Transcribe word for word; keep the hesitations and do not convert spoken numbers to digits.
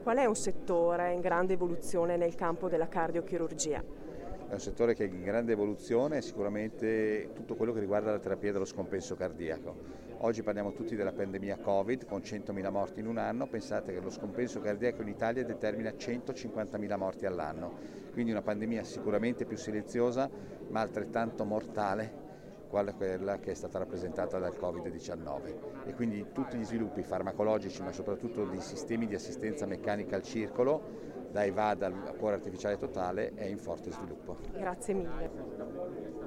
Qual è un settore in grande evoluzione nel campo della cardiochirurgia? È un settore che è in grande evoluzione, è sicuramente tutto quello che riguarda la terapia dello scompenso cardiaco. Oggi parliamo tutti della pandemia Covid con centomila morti in un anno, pensate che lo scompenso cardiaco in Italia determina centocinquantamila morti all'anno, quindi una pandemia sicuramente più silenziosa ma altrettanto mortale quale quella che è stata rappresentata dal Covid diciannove, e quindi tutti gli sviluppi farmacologici ma soprattutto di sistemi di assistenza meccanica al circolo, dai V A D al cuore artificiale totale, è in forte sviluppo. Grazie mille.